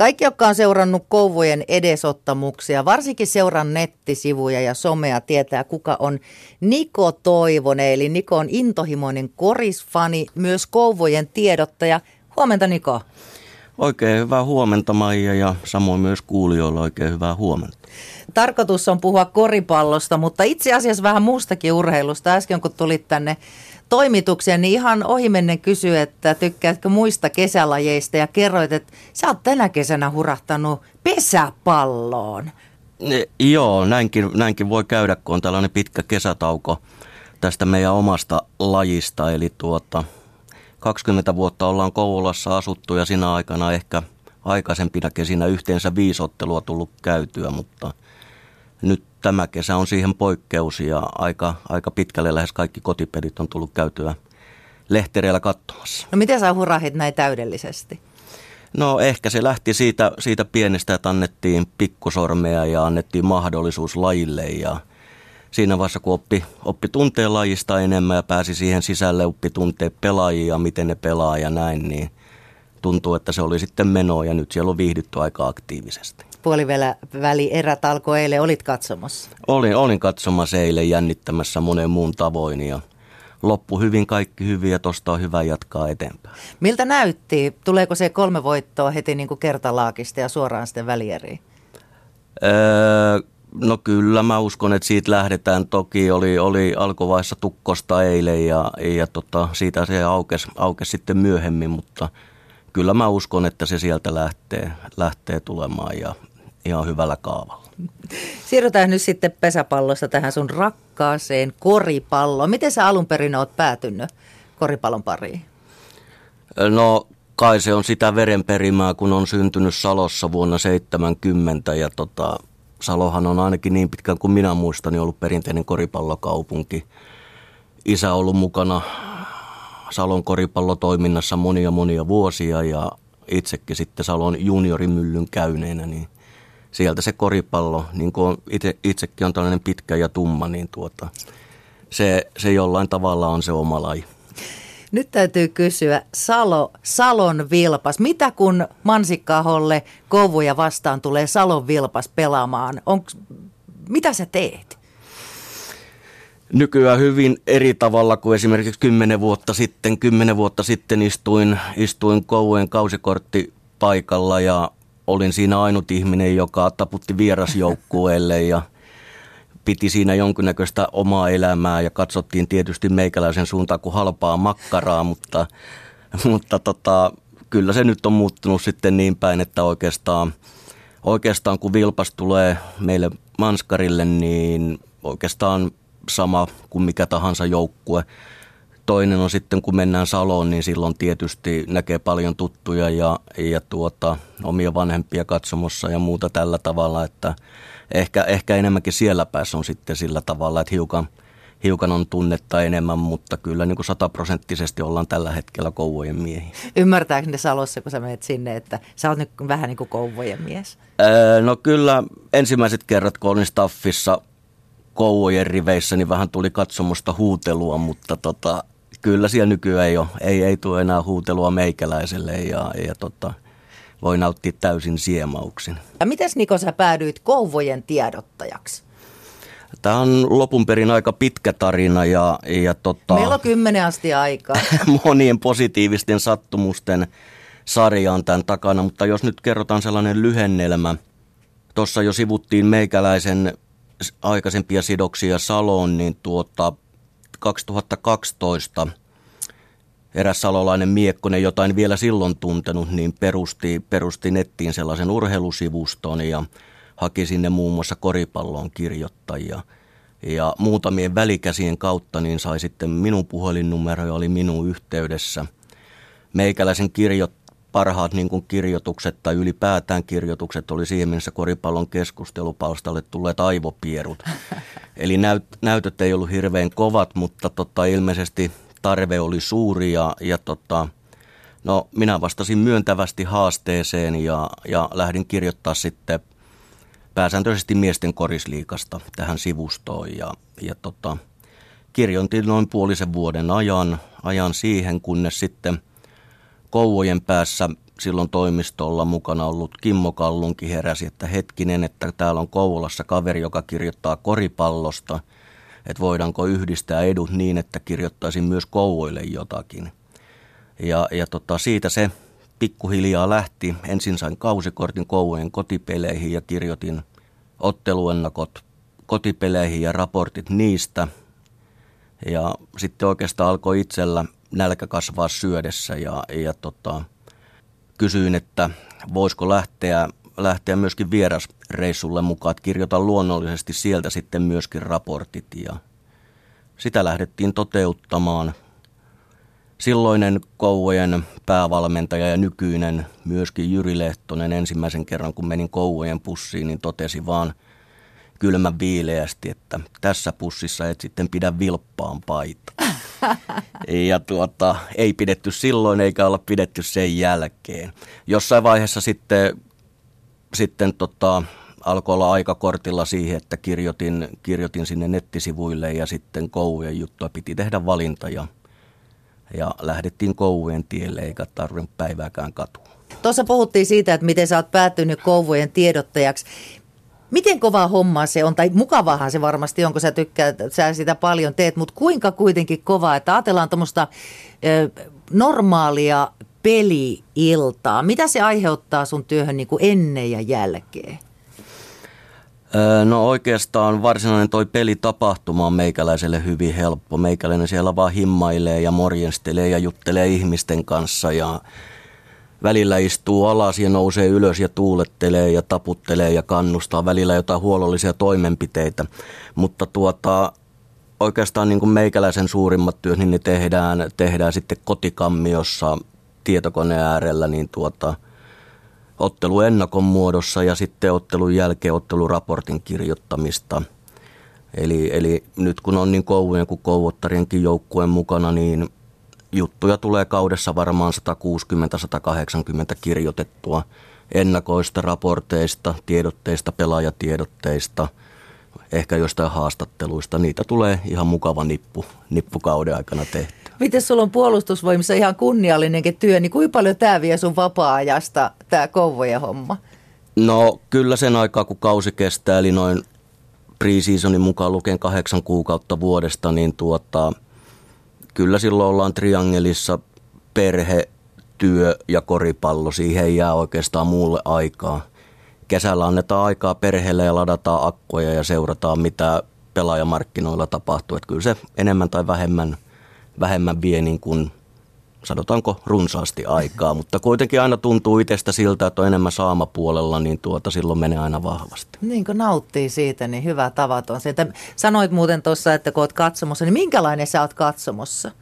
Kaikki, jotka on seurannut Kouvojen edesottamuksia, varsinkin seuran nettisivuja ja somea, tietää kuka on Niko Toivonen. Eli Niko on intohimoinen korisfani, myös Kouvojen tiedottaja. Huomenta Niko. Oikein hyvää huomenta Maija ja samoin myös kuulijoilla oikein hyvää huomenta. Tarkoitus on puhua koripallosta, mutta itse asiassa vähän muustakin urheilusta. Äsken kun tulit tänne toimitukseen, niin ihan ohimennen kysyi, että tykkäätkö muista kesälajeista ja kerroit, että sä oot tänä kesänä hurahtanut pesäpalloon. Joo, näinkin voi käydä, kun on tällainen pitkä kesätauko tästä meidän omasta lajista. Eli 20 vuotta ollaan Kouvolassa asuttu ja siinä aikana ehkä aikaisempina kesinä yhteensä 5 ottelua tullut käytyä, mutta nyt tämä kesä on siihen poikkeus ja aika pitkälle lähes kaikki kotipelit on tullut käytyä lehtereillä katsomassa. No miten sä hurahit näin täydellisesti? No ehkä se lähti siitä pienestä, että annettiin pikkusormea ja annettiin mahdollisuus lajille ja siinä vaiheessa kun oppi tuntee lajista enemmän ja pääsi siihen sisälle, oppi tuntee pelaajia, miten ne pelaa ja näin, niin tuntuu, että se oli sitten menoa ja nyt siellä on viihdytty aika aktiivisesti. Puoliväli erät alkoi eilen, olit katsomassa? Olin katsomassa eilen jännittämässä monen muun tavoin ja loppu hyvin, kaikki hyvin ja tosta on hyvä jatkaa eteenpäin. Miltä näytti? Tuleeko se 3 voittoa heti niin kuin kertalaakista ja suoraan sitten välieriin? No kyllä mä uskon, että siitä lähdetään. Toki oli alkuvaiheessa tukkosta eilen ja siitä se aukesi sitten myöhemmin, mutta kyllä mä uskon, että se sieltä lähtee tulemaan ja ihan hyvällä kaavalla. Siirrytään nyt sitten pesäpallosta tähän sun rakkaaseen koripalloon. Miten sä alun perin oot päätynyt koripallon pariin? No kai se on sitä verenperimää, kun on syntynyt Salossa vuonna 1970 ja Salohan on ainakin niin pitkään kuin minä muistan, niin ollut perinteinen koripallokaupunki. Isä on ollut mukana Salon koripallotoiminnassa monia vuosia ja itsekin sitten Salon juniorimyllyn käyneenä, niin sieltä se koripallo, niin kuin itsekin on tällainen pitkä ja tumma, niin se jollain tavalla on se oma laji. Nyt täytyy kysyä, Salon Vilpas. Mitä kun Mansikka-aholle Kouvoja vastaan tulee Salon Vilpas pelaamaan? Mitä sä teet? Nykyään hyvin eri tavalla kuin esimerkiksi 10 vuotta sitten. 10 vuotta sitten istuin Kouvojen kausikorttipaikalla ja olin siinä ainut ihminen, joka taputti vierasjoukkueelle ja piti siinä jonkinnäköistä omaa elämää ja katsottiin tietysti meikäläisen suuntaan kuin halpaa makkaraa, mutta kyllä se nyt on muuttunut sitten niin päin, että oikeastaan kun Vilpas tulee meille Manskarille, niin oikeastaan sama kuin mikä tahansa joukkue. Toinen on sitten, kun mennään Saloon, niin silloin tietysti näkee paljon tuttuja ja omia vanhempia katsomossa ja muuta tällä tavalla, että ehkä enemmänkin siellä päässä on sitten sillä tavalla, että hiukan on tunnetta enemmän, mutta kyllä niin kuin 100% ollaan tällä hetkellä Kouvojen miehiä. Ymmärtääkö ne Salossa, kun sä menet sinne, että sä oot nyt vähän niin kuin Kouvojen mies? No kyllä ensimmäiset kerrat, kun olin staffissa Kouvojen riveissä, niin vähän tuli katsomusta huutelua, mutta kyllä siellä nykyään ei tule enää huutelua meikäläiselle ja voi nauttia täysin siemauksin. Ja mites Niko sä päädyit Kouvojen tiedottajaksi? Tämä on lopun perin aika pitkä tarina ja meillä on 10 asti aikaa. Monien positiivisten sattumusten sarja on tämän takana, mutta jos nyt kerrotaan sellainen lyhennelmä. Tuossa jo sivuttiin meikäläisen aikaisempia sidoksia Saloon, niin 2012 eräs salolainen miekkonen, jota en vielä silloin tuntenut, niin perusti nettiin sellaisen urheilusivuston ja haki sinne muun muassa koripalloon kirjoittajia. Ja muutamien välikäsien kautta niin sai sitten minun puhelinnumero ja oli minun yhteydessä. Meikäläisen parhaat niin kuin kirjoitukset tai ylipäätään kirjoitukset oli siihen mennessä koripallon keskustelupalstalle tulleet aivopierut. Eli näytöt ei ollut hirveän kovat, mutta ilmeisesti tarve oli suuri ja minä vastasin myöntävästi haasteeseen ja lähdin kirjoittaa sitten pääsääntöisesti miesten korisliigasta tähän sivustoon ja kirjoitin noin puolisen vuoden ajan siihen, kunnes sitten Kouvojen päässä silloin toimistolla mukana ollut Kimmo Kallunki heräsi, että hetkinen, että täällä on Kouvolassa kaveri, joka kirjoittaa koripallosta, että voidaanko yhdistää edut niin, että kirjoittaisin myös Kouvoille jotakin. Ja siitä se pikkuhiljaa lähti. Ensin sain kausikortin Kouvojen kotipeleihin ja kirjoitin otteluennakot kotipeleihin ja raportit niistä. Ja sitten oikeastaan alkoi itsellä nälkä kasvaa syödessä ja kysyin, että voisiko lähteä myöskin vierasreissulle mukaan, että kirjoitan luonnollisesti sieltä sitten myöskin raportit ja sitä lähdettiin toteuttamaan. Silloinen Kouvojen päävalmentaja ja nykyinen myöskin Jyri Lehtonen ensimmäisen kerran, kun menin Kouvojen pussiin, niin totesi vaan kylmän viileästi, että tässä pussissa et sitten pidä vilppaan paita. Ja ei pidetty silloin eikä olla pidetty sen jälkeen. Jossain vaiheessa sitten alkoi olla aika kortilla siihen, että kirjoitin sinne nettisivuille ja sitten Kouvojen juttua piti tehdä valinta ja lähdettiin Kouvojen tielle eikä tarvinnut päivääkään katua. Tuossa puhuttiin siitä, että miten sä oot päätynyt Kouvojen tiedottajaksi. Miten kovaa hommaa se on, tai mukavaahan se varmasti on, kun sä sitä paljon teet, mutta kuinka kuitenkin kovaa, että ajatellaan tuommoista normaalia peli-iltaa. Mitä se aiheuttaa sun työhön niin kuin ennen ja jälkeen? No oikeastaan varsinainen toi pelitapahtuma on meikäläiselle hyvin helppo. Meikäläinen siellä vaan himmailee ja morjenstelee ja juttelee ihmisten kanssa ja välillä istuu alas ja nousee ylös ja tuulettelee ja taputtelee ja kannustaa välillä jotain huolollisia toimenpiteitä. Mutta oikeastaan niin kuin meikäläisen suurimmat työt, niin ne tehdään sitten kotikammiossa tietokoneen äärellä niin otteluennakon muodossa ja sitten ottelun jälkeen otteluraportin kirjoittamista. Eli nyt kun on niin Kouvojen kuin Kouvottarienkin joukkueen mukana, niin juttuja tulee kaudessa varmaan 160-180 kirjoitettua ennakoista, raporteista, tiedotteista, pelaajatiedotteista, ehkä jostain haastatteluista. Niitä tulee ihan mukava nippu kauden aikana tehty. Miten sulla on puolustusvoimissa ihan kunniallinenkin työ, niin kuinka paljon tämä vie sun vapaa-ajasta, tämä Kouvojen homma? No kyllä sen aikaa, kun kausi kestää, eli noin pre-seasonin mukaan lukien 8 kuukautta vuodesta, niin kyllä silloin ollaan triangelissa perhe, työ ja koripallo. Siihen ei jää oikeastaan muulle aikaa. Kesällä annetaan aikaa perheelle ja ladataan akkuja ja seurataan, mitä pelaajamarkkinoilla tapahtuu. Että kyllä se enemmän tai vähemmän vie niin kuin, sanotaanko, runsaasti aikaa. Mutta kuitenkin aina tuntuu itsestä siltä, että on enemmän saamapuolella, niin silloin menee aina vahvasti. Niin kun nauttii siitä, niin hyvä tavaton. Sanoit muuten tuossa, että kun olet katsomossa, niin minkälainen sä oot katsomossa?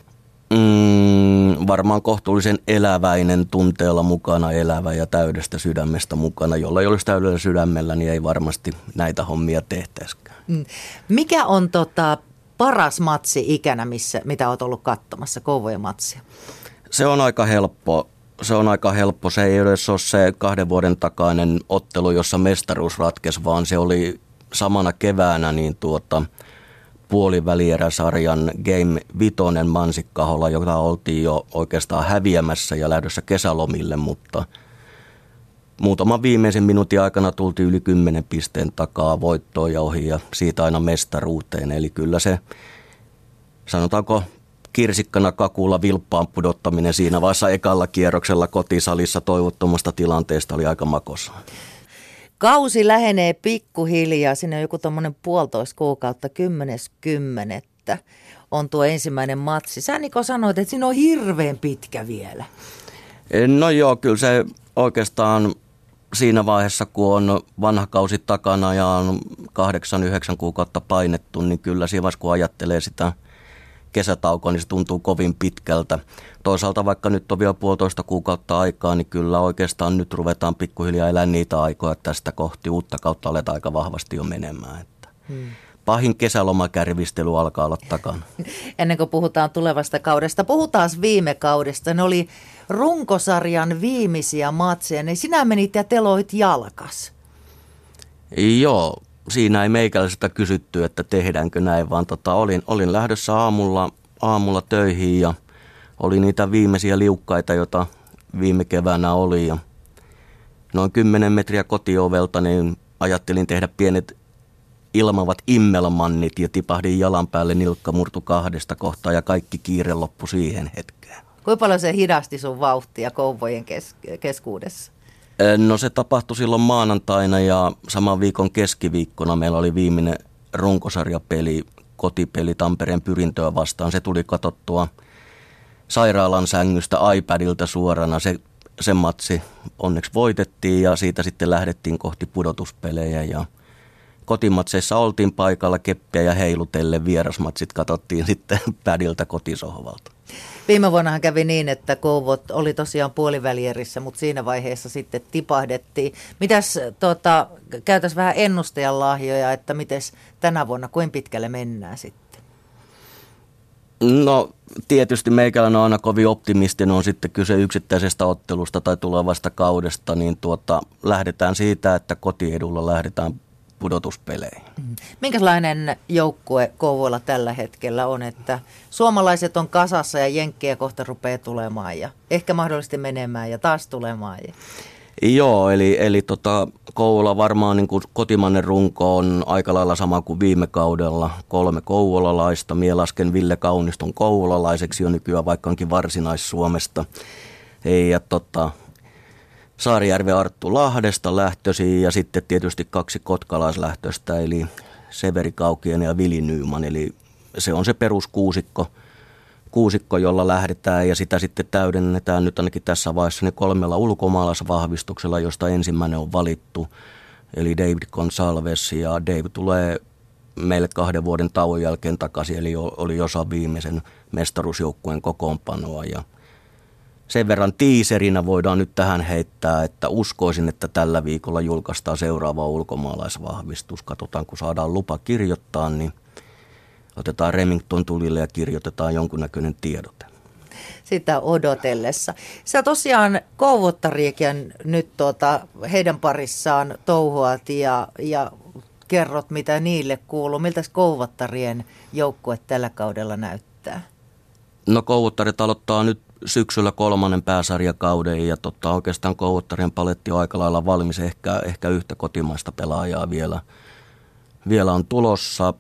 Varmaan kohtuullisen eläväinen, tunteella mukana elävä ja täydestä sydämestä mukana. Jolla ei olisi täydellä sydämellä, niin ei varmasti näitä hommia tehtäisikään. Mikä on paras matsi ikänä, mitä olet ollut katsomassa, Kouvojen matsia? Se on aika helppo. Se ei edes ole se 2 vuoden takainen ottelu, jossa mestaruus ratkesi, vaan se oli samana keväänä niin puolivälieräsarjan Game 5 Mansikkaholla, jota oltiin jo oikeastaan häviämässä ja lähdössä kesälomille, mutta muutaman viimeisen minuutin aikana tultiin yli 10 pisteen takaa voittoon ja ohi ja siitä aina mestaruuteen. Eli kyllä se, sanotaanko, kirsikkana kakulla vilppaan pudottaminen siinä vaiheessa ekalla kierroksella kotisalissa toivottomasta tilanteesta oli aika makosaa. Kausi lähenee pikkuhiljaa, sinne on joku tommoinen 1,5 kuukautta, 10.10. on tuo ensimmäinen matsi. Sä Niko sanoit, että siinä on hirveän pitkä vielä. No joo, kyllä se oikeastaan siinä vaiheessa, kun on vanha kausi takana ja on 8-9 kuukautta painettu, niin kyllä siinä vaiheessa, kun ajattelee sitä kesätaukoa, niin se tuntuu kovin pitkältä. Toisaalta vaikka nyt on vielä 1,5 kuukautta aikaa, niin kyllä oikeastaan nyt ruvetaan pikkuhiljaa elämään niitä aikoja, että tästä kohti uutta kautta aletaan aika vahvasti jo menemään. Pahin kesälomakärvistely alkaa olla takana. Ennen kuin puhutaan tulevasta kaudesta, puhutaan viime kaudesta. Ne oli runkosarjan viimeisiä matseja, niin sinä menit ja teloit jalkas. Joo, siinä ei meikäläiseltä kysytty, että tehdäänkö näin, vaan olin lähdössä aamulla töihin ja oli niitä viimeisiä liukkaita, joita viime keväänä oli. Ja noin 10 metriä kotiovelta niin ajattelin tehdä pienet ilmavat immelmannit ja tipahdin jalan päälle, nilkka murtu 2 kohtaa ja kaikki kiire loppui siihen hetkeen. Kuinka paljon se hidasti sun vauhtia kouvojen keskuudessa? No se tapahtui silloin maanantaina ja saman viikon keskiviikkona meillä oli viimeinen runkosarjapeli, kotipeli Tampereen Pyrintöä vastaan. Se tuli katsottua sairaalan sängystä iPadilta suorana. Se matsi onneksi voitettiin ja siitä sitten lähdettiin kohti pudotuspelejä ja kotimatseissa oltiin paikalla keppiä ja heilutellen, vierasmatsit katsottiin sitten pädiltä kotisohvalta. Viime vuonnahan kävi niin, että Kouvot oli tosiaan puolivälierissä, mutta siinä vaiheessa sitten tipahdettiin. Mitäs käytäisiin vähän ennustajan lahjoja, että mites tänä vuonna, kuinka pitkälle mennään sitten? No tietysti meikäläinen on aina kovin optimistinen, on sitten kyse yksittäisestä ottelusta tai tulevasta kaudesta, niin lähdetään siitä, että kotiedulla lähdetään pudotuspeleihin. Minkälainen joukkue Kouvoilla tällä hetkellä on, että suomalaiset on kasassa ja jenkkejä kohta rupeaa tulemaan ja ehkä mahdollisesti menemään ja taas tulemaan? Joo, eli Kouvola varmaan niin kuin kotimainen runko on aika lailla sama kuin viime kaudella. 3 kouvolalaista. Mie lasken Ville Kauniston kouvolalaiseksi jo nykyään, vaikka onkin Varsinais-Suomesta. Ja Saarijärven Arttu Lahdesta lähtöisin ja sitten tietysti 2 kotkalaislähtöistä, eli Severi Kaukien ja Vili Nyman. Eli se on se peruskuusikko, jolla lähdetään ja sitä sitten täydennetään nyt ainakin tässä vaiheessa 3 ulkomaalaisvahvistuksella, josta ensimmäinen on valittu. Eli David Gonsalves ja Dave tulee meille 2 vuoden tauon jälkeen takaisin, eli oli osa viimeisen mestaruusjoukkueen kokoonpanoa ja sen verran tiiserinä voidaan nyt tähän heittää, että uskoisin, että tällä viikolla julkaistaan seuraava ulkomaalaisvahvistus. Katsotaan, kun saadaan lupa kirjoittaa, niin otetaan Remington tulille ja kirjoitetaan jonkunnäköinen tiedote. Sitä odotellessa. Sä tosiaan Kouvottariakin nyt heidän parissaan touhuat ja kerrot, mitä niille kuuluu. Miltä Kouvottarien joukkue tällä kaudella näyttää? No Kouvottarit aloittaa nyt syksyllä 3. pääsarjakauden ja oikeastaan Kouvottarien paletti on aika lailla valmis. Ehkä yhtä kotimaista pelaajaa vielä on tulossa.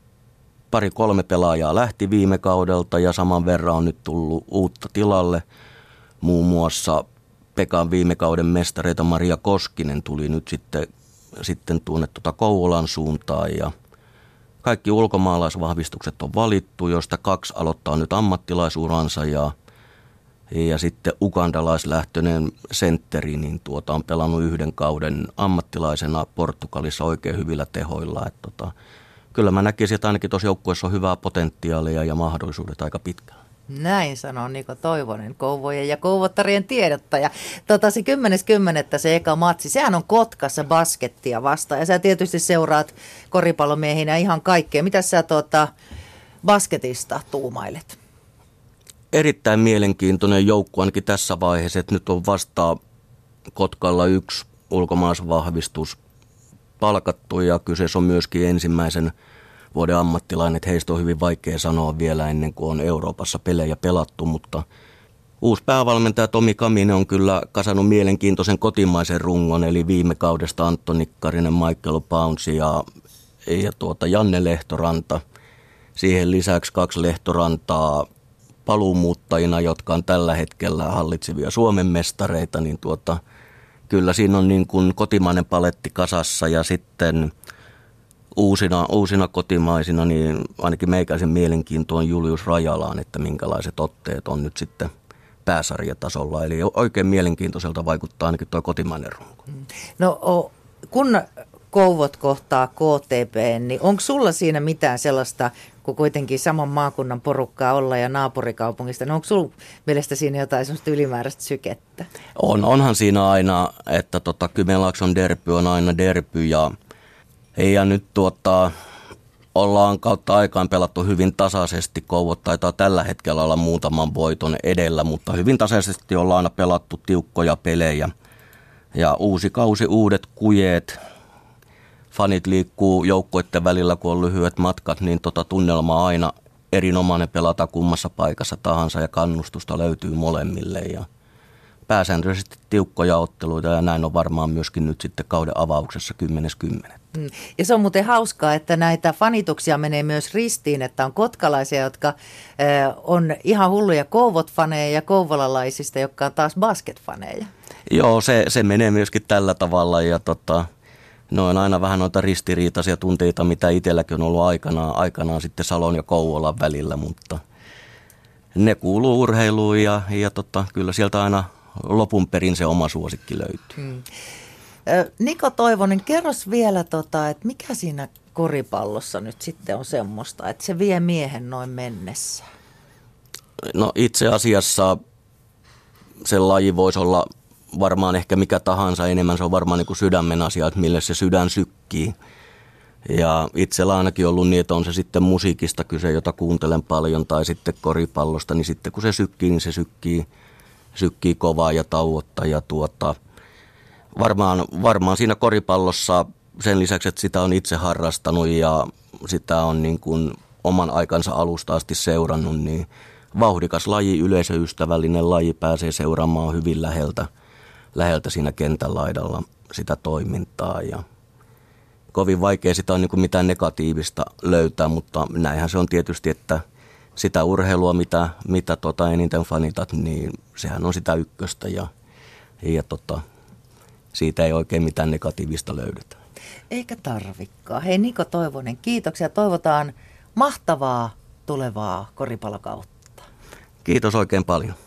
2-3 pelaajaa lähti viime kaudelta ja saman verran on nyt tullut uutta tilalle. Muun muassa Pekan viime kauden mestareita Maria Koskinen tuli nyt sitten tuonne Kouvolan suuntaan ja kaikki ulkomaalaisvahvistukset on valittu, joista 2 aloittaa nyt ammattilaisuransa ja sitten ugandalaislähtöinen sentteri niin on pelannut 1 kauden ammattilaisena Portugalissa oikein hyvillä tehoilla. Kyllä mä näkisin, että ainakin tuossa joukkueessa on hyvää potentiaalia ja mahdollisuudet aika pitkällä. Näin sanoo Niko Toivonen, Kouvojen ja Kouvottarien tiedottaja. Se 10.10. se eka matsi, sehän on Kotkassa baskettia vastaan ja sä tietysti seuraat koripallomiehinä ihan kaikkea. Mitä sä basketista tuumailet? Erittäin mielenkiintoinen joukkue ainakin tässä vaiheessa, että nyt on vasta Kotkalla 1 ulkomaalaisvahvistus palkattu ja kyseessä on myöskin ensimmäisen vuoden ammattilainen, että heistä on hyvin vaikea sanoa vielä ennen kuin on Euroopassa pelejä pelattu, mutta uusi päävalmentaja Tomi Kaminen on kyllä kasannut mielenkiintoisen kotimaisen rungon, eli viime kaudesta Antto Nikkarinen, Michael Pounce ja Janne Lehtoranta. Siihen lisäksi 2 Lehtorantaa paluumuuttajina, jotka on tällä hetkellä hallitsevia Suomen mestareita, niin kyllä siinä on niin kuin kotimainen paletti kasassa ja sitten uusina kotimaisina, niin ainakin meikäisen mielenkiinto on Julius Rajalaan, että minkälaiset otteet on nyt sitten pääsarjatasolla. Eli oikein mielenkiintoiselta vaikuttaa ainakin tuo kotimainen runko. No kun Kouvot kohtaa KTP, niin onko sulla siinä mitään sellaista, kun kuitenkin saman maakunnan porukkaa olla ja naapurikaupungista, niin onko sulla mielestä siinä jotain sellaista ylimääräistä sykettä? Onhan siinä aina, että Kymenlaakson derby on aina derby ja nyt ollaan kautta aikaan pelattu hyvin tasaisesti. Kouvot taitaa tällä hetkellä olla muutaman voiton edellä, mutta hyvin tasaisesti ollaan aina pelattu tiukkoja pelejä. Ja uusi kausi, uudet kujeet. Fanit liikkuu joukkueiden välillä, kun on lyhyet matkat, niin tunnelma on aina erinomainen pelata kummassa paikassa tahansa ja kannustusta löytyy molemmille. Ja pääsääntöisesti tiukkoja otteluita ja näin on varmaan myöskin nyt sitten kauden avauksessa 10.10. Ja se on muuten hauskaa, että näitä fanituksia menee myös ristiin, että on kotkalaisia, jotka on ihan hulluja Kouvot-faneja ja kouvolalaisista, jotka on taas basket-faneja. Joo, se menee myöskin tällä tavalla ja ne on aina vähän noita ristiriitaisia tunteita, mitä itselläkin on ollut aikanaan sitten Salon ja Kouvolan välillä, mutta ne kuuluu urheiluun ja kyllä sieltä aina lopun perin se oma suosikki löytyy. Niko Toivonen, kerros vielä, että mikä siinä koripallossa nyt sitten on semmoista, että se vie miehen noin mennessä? No itse asiassa se laji voisi olla varmaan ehkä mikä tahansa enemmän, se on varmaan niin kuin sydämen asia, että mille se sydän sykkii. Ja itsellä ainakin ollut niin, että on se sitten musiikista kyse, jota kuuntelen paljon, tai sitten koripallosta, niin sitten kun se sykkii, niin se sykkii kovaa ja tauotta. Ja varmaan siinä koripallossa sen lisäksi, että sitä on itse harrastanut ja sitä on niin kuin oman aikansa alusta asti seurannut, niin vauhdikas laji, yleisöystävällinen laji, pääsee seuraamaan hyvin läheltä siinä kentän laidalla sitä toimintaa ja kovin vaikea sitä on niin kuin mitään negatiivista löytää, mutta näinhän se on tietysti, että sitä urheilua, mitä eniten fanitat, niin sehän on sitä ykköstä ja siitä ei oikein mitään negatiivista löydetä. Eikä tarvikaan. Hei Niko Toivonen, kiitoksia. Toivotaan mahtavaa tulevaa koripallokautta. Kiitos oikein paljon.